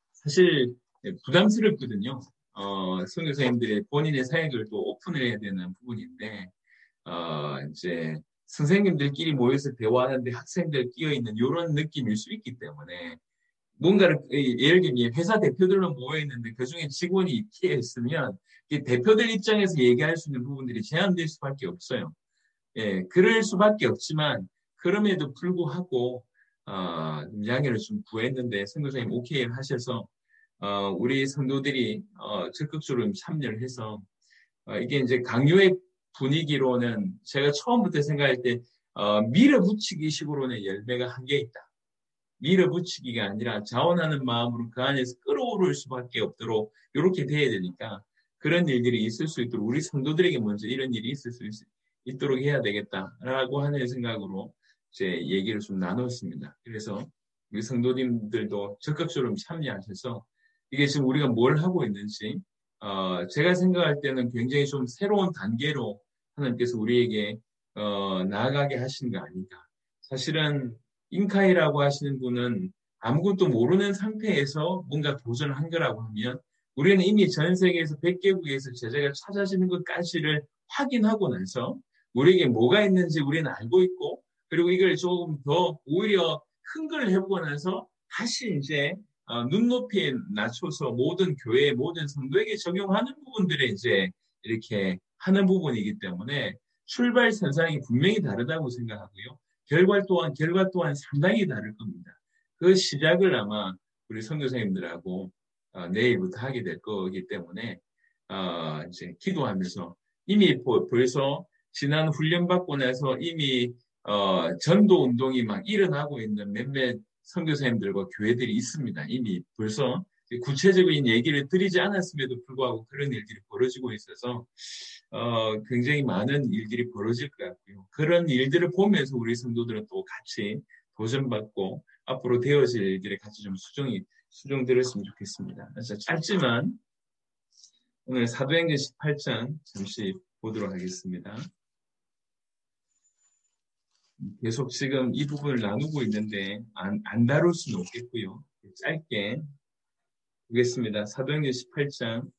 사실 부담스럽거든요. 어, 선교사님들의 본인의 사역을 또 오픈을 해야 되는 부분인데 어, 이제 선생님들끼리 모여서 대화하는데 학생들 끼어있는 이런 느낌일 수 있기 때문에 뭔가를 예를 들면 회사 대표들만 모여있는데 그중에 직원이 끼어있으면 대표들 입장에서 얘기할 수 있는 부분들이 제한될 수밖에 없어요. 예, 그럴 수밖에 없지만 그럼에도 불구하고 어, 양해를 좀 구했는데 선교사님 오케이 하셔서 어, 우리 성도들이 어, 적극적으로 참여를 해서 어, 이게 이제 강요의 분위기로는 제가 처음부터 생각할 때 어, 밀어붙이기 식으로는 열매가 한개 있다. 밀어붙이기가 아니라 자원하는 마음으로 그 안에서 끌어오를 수밖에 없도록 이렇게 돼야 되니까 그런 일들이 있을 수 있도록 우리 성도들에게 먼저 이런 일이 있을 수 있, 있도록 해야 되겠다라고 하는 생각으로 제 얘기를 좀 나눴습니다. 그래서 우리 성도님들도 적극적으로 참여하셔서 이게 지금 우리가 뭘 하고 있는지 어, 제가 생각할 때는 굉장히 좀 새로운 단계로 하나님께서 우리에게 어, 나아가게 하신 거 아닌가. 사실은 인카이라고 하시는 분은 아무것도 모르는 상태에서 뭔가 도전을 한 거라고 하면 우리는 이미 전 세계에서 백 개국에서 제자가 찾아지는 것까지를 확인하고 나서 우리에게 뭐가 있는지 우리는 알고 있고 그리고 이걸 조금 더 오히려 큰 걸 해보고 나서 다시 이제 어, 눈높이에 낮춰서 모든 교회, 모든 성도에게 적용하는 부분들에 이제 이렇게 하는 부분이기 때문에 출발 선상이 분명히 다르다고 생각하고요. 결과 또한, 결과 또한 상당히 다를 겁니다. 그 시작을 아마 우리 선교사님들하고 어, 내일부터 하게 될 거기 때문에 어, 이제 기도하면서 이미 보, 벌써 지난 훈련 받고 나서 이미 어, 전도 운동이 막 일어나고 있는 몇몇 선교사님들과 교회들이 있습니다. 이미 벌써 구체적인 얘기를 드리지 않았음에도 불구하고 그런 일들이 벌어지고 있어서 어, 굉장히 많은 일들이 벌어질 것 같고요. 그런 일들을 보면서 우리 성도들은 또 같이 도전받고 앞으로 되어질 일들에 같이 좀 수정이 수정들었으면 좋겠습니다. 그래서 짧지만 오늘 사도행전 십팔 장 잠시 보도록 하겠습니다. 계속 지금 이 부분을 나누고 있는데 안, 안 다룰 수는 없겠고요. 짧게 보겠습니다. 사도행전 십팔 장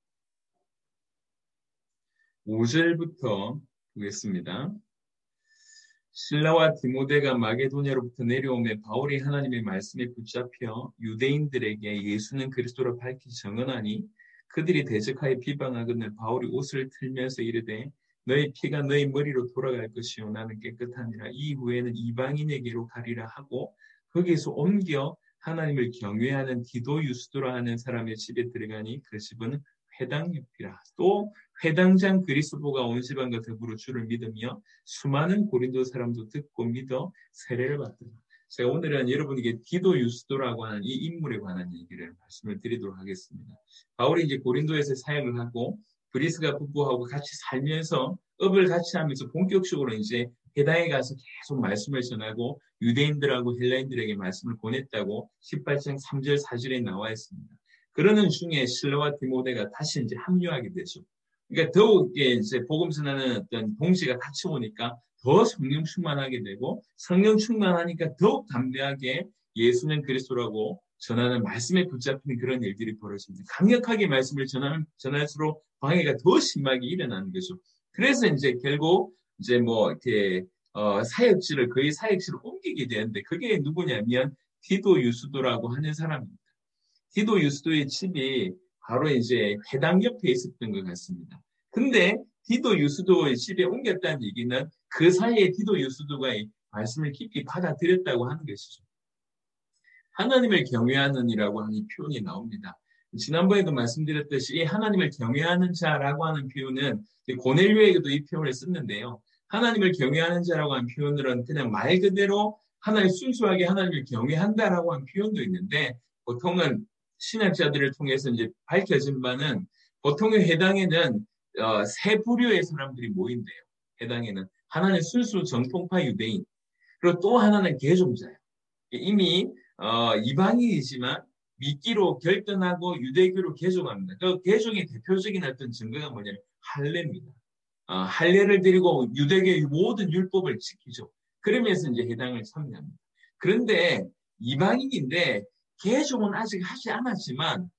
오 절부터 보겠습니다. 실라와 디모데가 마게도냐로부터 내려오매 바울이 하나님의 말씀에 붙잡혀 유대인들에게 예수는 그리스도라 밝히 정언하니 그들이 대적하여 비방하거늘 바울이 옷을 틀면서 이르되 너희 피가 너희 머리로 돌아갈 것이요 나는 깨끗하니라. 이후에는 이방인에게로 가리라 하고 거기에서 옮겨 하나님을 경외하는 디도 유스도라 하는 사람의 집에 들어가니 그 집은 회당 옆이라. 또 회당장 그리스도가 온 지방과 더불어 주를 믿으며 수많은 고린도 사람도 듣고 믿어 세례를 받더라. 제가 오늘은 여러분에게 디도 유스도라고 하는 이 인물에 관한 얘기를 말씀을 드리도록 하겠습니다. 바울이 이제 고린도에서 사역을 하고 브리스가 부부하고 같이 살면서 업을 같이 하면서 본격적으로 이제 회당에 가서 계속 말씀을 전하고 유대인들하고 헬라인들에게 말씀을 보냈다고 십팔 장 삼 절 사 절에 나와 있습니다. 그러는 중에 실라와 디모데가 다시 이제 합류하게 되죠. 그러니까 더욱 이제 복음 전하는 어떤 동시가 같이 오니까 더 성령 충만하게 되고 성령 충만하니까 더욱 담대하게 예수는 그리스도라고 전하는 말씀에 붙잡히는 그런 일들이 벌어집니다. 강력하게 말씀을 전하면 전할수록 방해가 더 심하게 일어나는 거죠. 그래서 이제 결국 이제 뭐 이렇게 어, 사역지를 거의 사역지를 옮기게 되는데 그게 누구냐면 디도 유스도라고 하는 사람입니다. 디도 유스도의 집이 바로 이제 회당 옆에 있었던 것 같습니다. 근데 디도 유스도의 집에 옮겼다는 얘기는 그 사이에 디도 유스도가 이 말씀을 깊이 받아들였다고 하는 것이죠. 하나님을 경외하는 이라고 하는 이 표현이 나옵니다. 지난번에도 말씀드렸듯이 이 하나님을 경외하는 자라고 하는 표현은 고넬료에게도 이 표현을 썼는데요. 하나님을 경외하는 자라고 하는 표현들은 그냥 말 그대로 하나님 순수하게 하나님을 경외한다라고 하는 표현도 있는데 보통은 신학자들을 통해서 이제 밝혀진 바는 보통의 해당에는 어, 세 부류의 사람들이 모인대요. 해당에는 하나는 순수 정통파 유대인, 그리고 또 하나는 개종자예요. 이미 어, 이방인이지만 믿기로 결단하고 유대교로 개종합니다. 그 개종의 대표적인 어떤 증거가 뭐냐면 할례입니다. 어, 할례를 드리고 유대교의 모든 율법을 지키죠. 그러면서 이제 해당을 참여합니다. 그런데 이방인인데 개종은 아직 하지 않았지만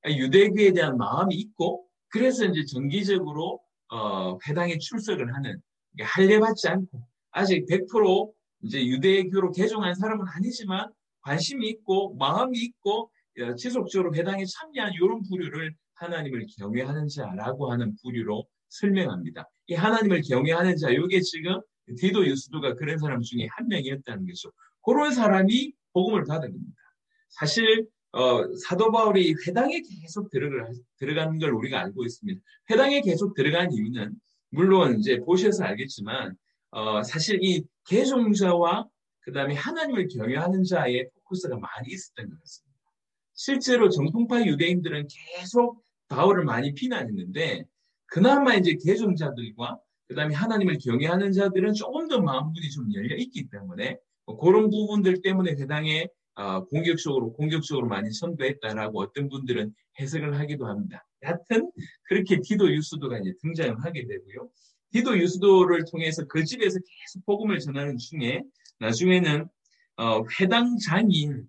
유대교에 대한 마음이 있고 그래서 이제 정기적으로 어, 회당에 출석을 하는 할례 받지 않고 아직 백 퍼센트 이제 유대교로 개종한 사람은 아니지만 관심이 있고 마음이 있고 지속적으로 회당에 참여한 이런 부류를 하나님을 경외하는 자라고 하는 부류로 설명합니다. 이 하나님을 경외하는 자, 이게 지금 디도 유스도가 그런 사람 중에 한 명이었다는 거죠. 그런 사람이 복음을 받은 겁니다. 사실 어, 사도 바울이 회당에 계속 들어가, 들어가는 걸 우리가 알고 있습니다. 회당에 계속 들어간 이유는 물론 이제 보셔서 알겠지만 어, 사실 이 개종자와 그 다음에 하나님을 경외하는 자의 포커스가 많이 있었던 것 같습니다. 실제로 정통파 유대인들은 계속 바울을 많이 비난했는데 그나마 이제 개종자들과 그 다음에 하나님을 경외하는 자들은 조금 더 마음문이 좀 열려 있기 때문에 뭐 그런 부분들 때문에 회당에 어, 공격적으로 공격적으로 많이 선도했다라고 어떤 분들은 해석을 하기도 합니다. 여하튼 그렇게 디도 유스도가 이제 등장을 하게 되고요. 디도 유스도를 통해서 그 집에서 계속 복음을 전하는 중에 나중에는 어, 회당장인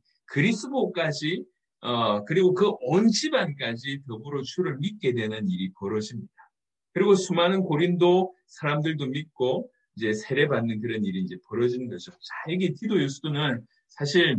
그리스도까지 어, 그리고 그 온 집안까지 더불어 주를 믿게 되는 일이 벌어집니다. 그리고 수많은 고린도 사람들도 믿고 이제 세례받는 그런 일이 이제 벌어지는 거죠. 자, 여기 디도 유스도는 사실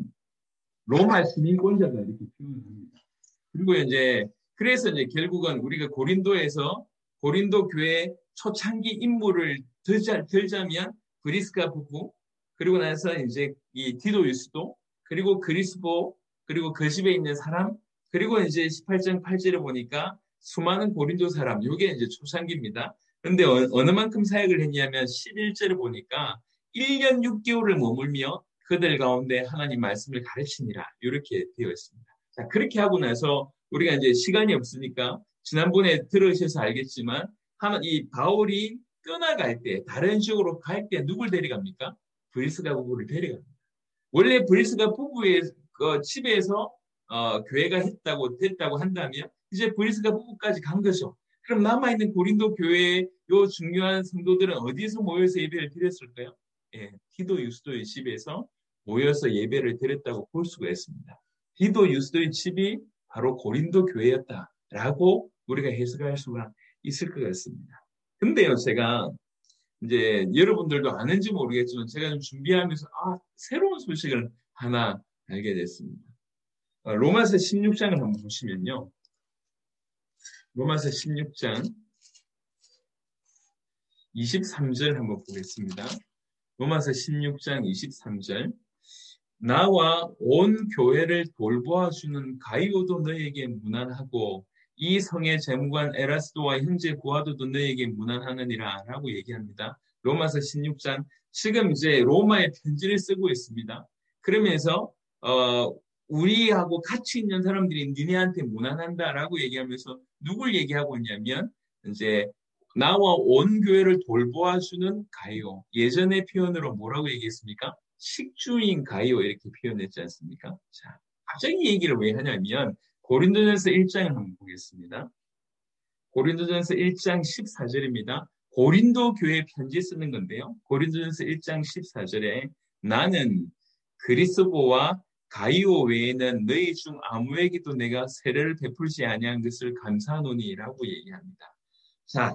로마 시민권자가 이렇게 표현합니다. 그리고 이제 그래서 이제 결국은 우리가 고린도에서 고린도 교회 초창기 인물을 들자, 들자면 브리스가 부부, 그리고 나서 이제 이 디도 유스도, 그리고 그리스보, 그리고 그 집에 있는 사람, 그리고 이제 십팔 장 팔 절에 보니까 수많은 고린도 사람, 이게 이제 초창기입니다. 그런데 어느 만큼 사역을 했냐면 십일 절을 보니까 일 년 육 개월을 머물며 그들 가운데 하나님 말씀을 가르치니라 이렇게 되어 있습니다. 자, 그렇게 하고 나서 우리가 이제 시간이 없으니까 지난번에 들으셔서 알겠지만 이 바울이 떠나갈 때 다른 지역으로 갈 때 누굴 데려갑니까? 브리스가 부부를 데려갑니다. 원래 브리스가 부부의 그 집에서 어, 교회가 했다고 됐다고 한다면 이제 브리스가 부부까지 간 거죠. 그럼 남아있는 고린도 교회의 요 중요한 성도들은 어디서 모여서 예배를 드렸을까요? 예, 디도 유스도의 집에서 모여서 예배를 드렸다고 볼 수가 있습니다. 디도 유스도의 집이 바로 고린도 교회였다라고 우리가 해석할 수가 있을 것 같습니다. 근데요, 제가 이제 여러분들도 아는지 모르겠지만 제가 좀 준비하면서 아, 새로운 소식을 하나 알게 됐습니다. 로마서 십육 장을 한번 보시면요. 로마서 십육 장 이십삼 절 한번 보겠습니다. 로마서 십육 장 이십삼 절 나와 온 교회를 돌보아주는 가이오도 너에게 문안하고 이 성의 재무관 에라스도와 형제 고아도도 너에게 문안하느니라 라고 얘기합니다. 로마서 십육 장 지금 이제 로마의 편지를 쓰고 있습니다. 그러면서 어, 우리하고 같이 있는 사람들이 니네한테 문안한다라고 얘기하면서 누굴 얘기하고 있냐면 이제 나와 온 교회를 돌보아주는 가이오. 예전의 표현으로 뭐라고 얘기했습니까? 식주인 가이오 이렇게 표현했지 않습니까? 자, 갑자기 이 얘기를 왜 하냐면 고린도전서 일 장을 한번 보겠습니다. 고린도전서 일 장 십사 절입니다. 고린도 교회 편지 쓰는 건데요. 고린도전서 일 장 십사 절에 나는 그리스도와 가이오 외에는 너희 중 아무에게도 내가 세례를 베풀지 아니한 것을 감사하노니라고 얘기합니다. 자,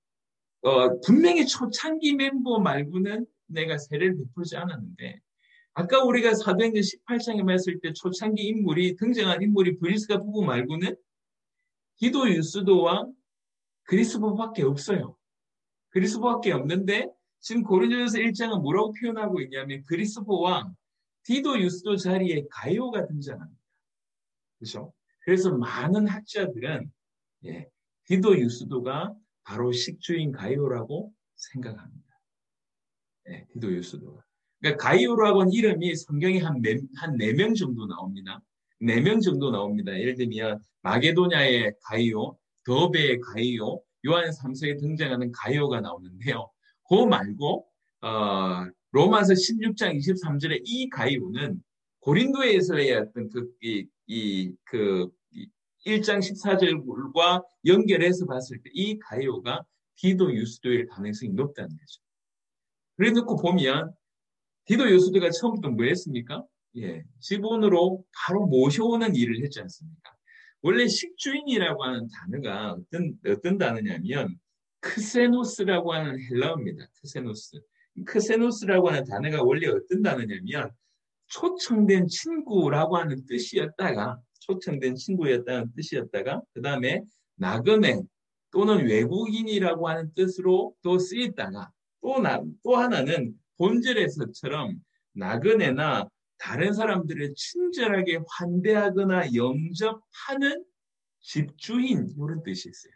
어, 분명히 초창기 멤버 말고는 내가 세례를 베풀지 않았는데 아까 우리가 사도행전 십팔 장에 봤을 때 초창기 인물이 등장한 인물이 브리스가 부부 말고는 디도 유스도와 그리스도밖에 없어요. 그리스도밖에 없는데 지금 고린도전서 일 장은 뭐라고 표현하고 있냐면 그리스도와 디도 유스도 자리에 가이오가 등장합니다. 그렇죠? 그래서 많은 학자들은 예, 디도 유스도가 바로 식주인 가이오라고 생각합니다. 예, 디도 유스도가. 그러니까 가이오라고 하는 이름이 성경에 한 네 명 정도 나옵니다. 네 명 정도 나옵니다. 예를 들면 마게도냐의 가이오, 더베의 가이오, 요한 삼 서에 등장하는 가이오가 나오는데요. 그거 말고 어, 로마서 십육 장 이십삼 절에 이 가이오는 고린도에서의 어떤 그, 이, 이, 그, 일 장 십사 절과 연결해서 봤을 때 이 가이오가 디도 유스도일 가능성이 높다는 거죠. 그래 놓고 보면 디도 유스도가 처음부터 뭐 했습니까? 예, 직원으로 바로 모셔오는 일을 했지 않습니까? 원래 식주인이라고 하는 단어가 어떤, 어떤 단어냐면 크세노스라고 하는 헬라어입니다. 크세노스. 크세노스라고 하는 단어가 원래 어떤 단어냐면 초청된 친구라고 하는 뜻이었다가 초청된 친구였다는 뜻이었다가 그 다음에 나그네 또는 외국인이라고 하는 뜻으로 또 쓰였다가 또, 나, 또 하나는 본절에서처럼 나그네나 다른 사람들을 친절하게 환대하거나 영접하는 집주인 이런 뜻이 있어요.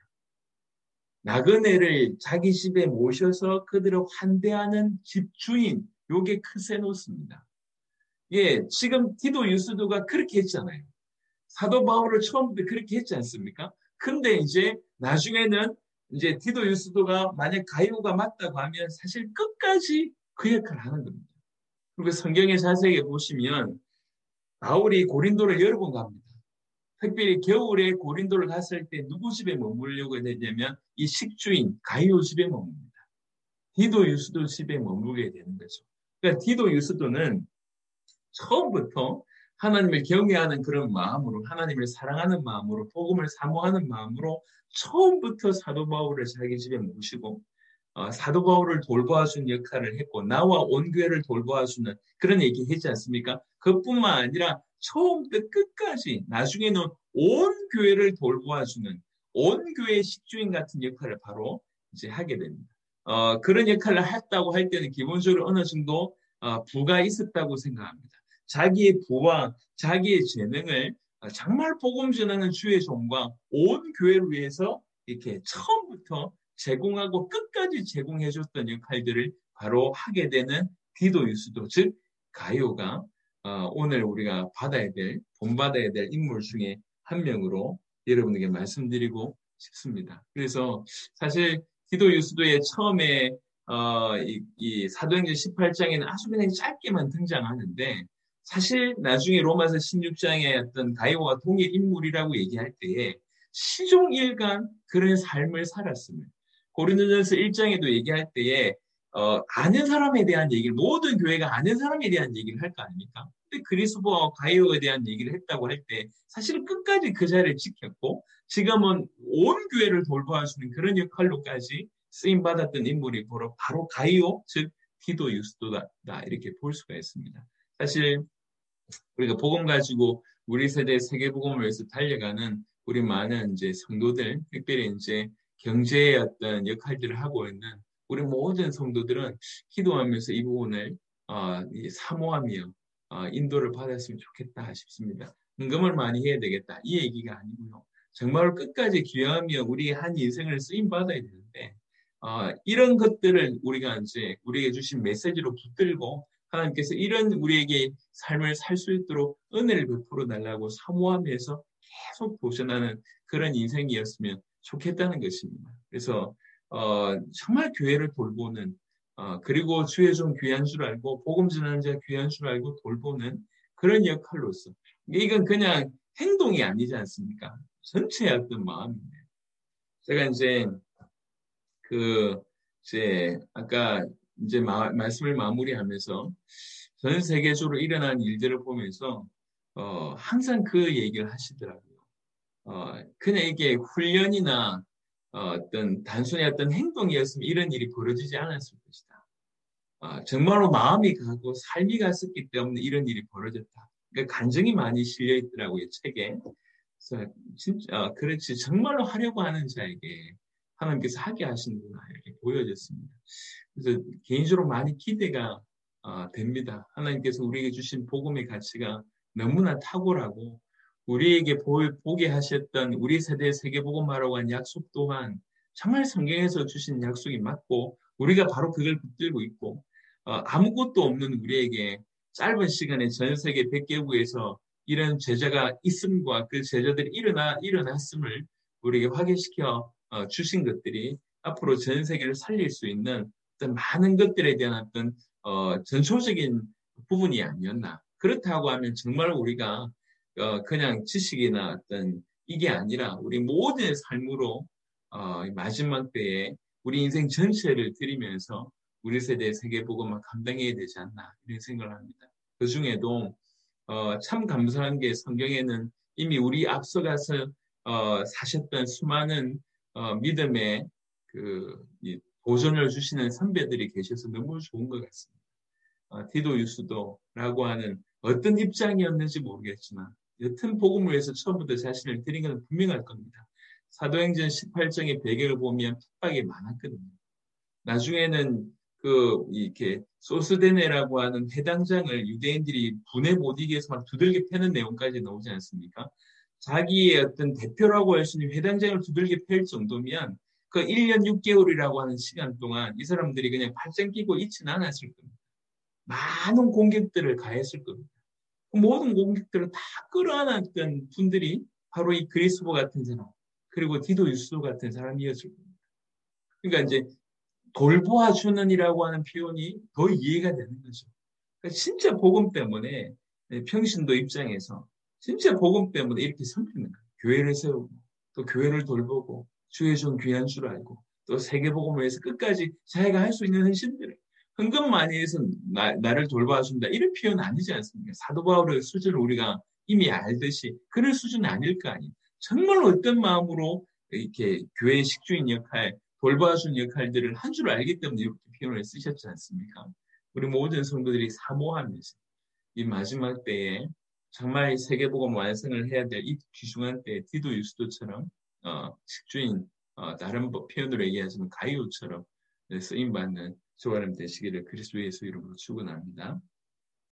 나그네를 자기 집에 모셔서 그들을 환대하는 집주인 요게 크세노스입니다. 예, 지금 디도 유스도가 그렇게 했잖아요. 사도 바울을 처음부터 그렇게 했지 않습니까? 근데 이제 나중에는 이제 디도 유스도가 만약 가이오가 맞다고 하면 사실 끝까지 그 역할을 하는 겁니다. 그리고 성경에 자세히 보시면 바울이 고린도를 여러 번 갑니다. 특별히 겨울에 고린도를 갔을 때 누구 집에 머무르려고 했냐면 이 식주인 가이오 집에 머뭅니다. 디도 유스도 집에 머무르게 되는 거죠. 그러니까 디도 유스도는 처음부터 하나님을 경외하는 그런 마음으로 하나님을 사랑하는 마음으로 복음을 사모하는 마음으로 처음부터 사도 바울을 자기 집에 모시고 어, 사도 바울을 돌보아주는 역할을 했고 나와 온 교회를 돌보아주는 그런 얘기 했지 않습니까? 그뿐만 아니라 처음부터 끝까지 나중에는 온 교회를 돌보아주는 온 교회의 식주인 같은 역할을 바로 이제 하게 됩니다. 어, 그런 역할을 했다고 할 때는 기본적으로 어느 정도 어, 부가 있었다고 생각합니다. 자기의 부와 자기의 재능을 정말 복음 전하는 주의 종과 온 교회를 위해서 이렇게 처음부터 제공하고 끝까지 제공해줬던 역할들을 바로 하게 되는 디도 유스도, 즉 가이오가 어, 오늘 우리가 받아야 될, 본받아야 될 인물 중에 한 명으로 여러분에게 말씀드리고 싶습니다. 그래서 사실 디도 유스도의 처음에 어, 이, 이 사도행전 십팔 장에는 아주 그냥 짧게만 등장하는데 사실 나중에 로마서 십육 장에 어떤 가이오가 동일 인물이라고 얘기할 때에 시종일관 그런 삶을 살았음을 고린도전서 일 장에도 얘기할 때에 어, 아는 사람에 대한 얘기를 모든 교회가 아는 사람에 대한 얘기를 할 거 아닙니까? 근데 그리스도와 가이오에 대한 얘기를 했다고 할 때 사실 끝까지 그 자리를 지켰고 지금은 온 교회를 돌보아주는 그런 역할로까지 쓰임 받았던 인물이 바로, 바로 가이오 즉 디도 유스도다 이렇게 볼 수가 있습니다. 사실 우리가 복음 가지고 우리 세대 세계 복음을 위해서 달려가는 우리 많은 이제 성도들, 특별히 이제 경제의 어떤 역할들을 하고 있는 우리 모든 성도들은 기도하면서 이 부분을 어, 사모하며 어, 인도를 받았으면 좋겠다 싶습니다. 헌금을 많이 해야 되겠다 이 얘기가 아니고요. 정말 끝까지 귀하며 우리의 한 인생을 쓰임 받아야 되는데 어, 이런 것들을 우리가 이제 우리에게 주신 메시지로 붙들고 하나님께서 이런 우리에게 삶을 살 수 있도록 은혜를 베풀어 달라고 사모하면서 계속 도전하는 그런 인생이었으면 좋겠다는 것입니다. 그래서 어, 정말 교회를 돌보는 어, 그리고 주의 종 귀한 줄 알고 복음 전하는 자 귀한 줄 알고 돌보는 그런 역할로서 이건 그냥 행동이 아니지 않습니까? 전체의 어떤 마음인데 제가 이제 그 이제 아까 이제 마, 말씀을 마무리하면서 전 세계적으로 일어난 일들을 보면서 어, 항상 그 얘기를 하시더라고요. 어, 그냥 이게 훈련이나 어, 어떤 단순히 어떤 행동이었으면 이런 일이 벌어지지 않았을 것이다. 어, 정말로 마음이 가고 삶이 갔었기 때문에 이런 일이 벌어졌다. 그러니까 간증이 많이 실려 있더라고요, 책에. 그래서 진짜 어, 그렇지 정말로 하려고 하는 자에게 하나님께서 하게 하시는구나 이렇게 보여졌습니다. 그래서 개인적으로 많이 기대가 어, 됩니다. 하나님께서 우리에게 주신 복음의 가치가 너무나 탁월하고 우리에게 보, 보게 하셨던 우리 세대의 세계복음화라고 한 약속 또한 정말 성경에서 주신 약속이 맞고 우리가 바로 그걸 붙들고 있고 어, 아무것도 없는 우리에게 짧은 시간에 전 세계 백 개국에서 이런 제자가 있음과 그 제자들이 일어나, 일어났음을 우리에게 확인시켜 어, 주신 것들이 앞으로 전 세계를 살릴 수 있는 어떤 많은 것들에 대한 어떤 어, 전초적인 부분이 아니었나. 그렇다고 하면 정말 우리가 어, 그냥 지식이나 어떤 이게 아니라 우리 모든 삶으로 어, 마지막 때에 우리 인생 전체를 드리면서 우리 세대의 세계복음을 감당해야 되지 않나 이런 생각을 합니다. 그 중에도 어, 참 감사한 게 성경에는 이미 우리 앞서가서 어, 사셨던 수많은 어, 믿음의 그 이, 도전을 주시는 선배들이 계셔서 너무 좋은 것 같습니다. 어, 디도 유스도라고 하는 어떤 입장이었는지 모르겠지만 여튼 복음을 위해서 처음부터 자신을 드린 것은 분명할 겁니다. 사도행전 십팔 장의 배경을 보면 핍박이 많았거든요. 나중에는 그 이렇게 소스데네라고 하는 해당장을 유대인들이 분해 못 이기게 해서 막 두들겨 패는 내용까지 나오지 않습니까? 자기의 어떤 대표라고 할 수 있는 회당장을 두들겨 팰 정도면 그 일 년 육 개월이라고 하는 시간 동안 이 사람들이 그냥 팔짱 끼고 있지는 않았을 겁니다. 많은 공격들을 가했을 겁니다. 그 모든 공격들을 다 끌어안았던 분들이 바로 이 그리스도 같은 사람 그리고 디도 유스도 같은 사람이었을 겁니다. 그러니까 이제 돌보아주는이라고 하는 표현이 더 이해가 되는 거죠. 그러니까 진짜 복음 때문에 평신도 입장에서 진짜 복음 때문에 이렇게 섬기는 거예요. 교회를 세우고 또 교회를 돌보고 주의 종 귀한 줄 알고 또 세계복음을 위해서 끝까지 자기가 할 수 있는 헌신들을 헌금 많이 해서 나, 나를 돌봐준다 이런 표현 아니지 않습니까? 사도 바울의 수준을 우리가 이미 알듯이 그럴 수준은 아닐 거 아니에요. 정말 어떤 마음으로 이렇게 교회의 식주인 역할 돌봐준 역할들을 한 줄 알기 때문에 이렇게 표현을 쓰셨지 않습니까? 우리 모든 성도들이 사모하면서 이 마지막 때에 정말 세계복음 완성을 해야 될 이 귀중한 때에 디도 유스도처럼 어, 식주인 어, 다른 표현으로 얘기하자면 가이오처럼 쓰임받는 저와 여러분 되시기를 그리스도 예수 이름으로 축원합니다.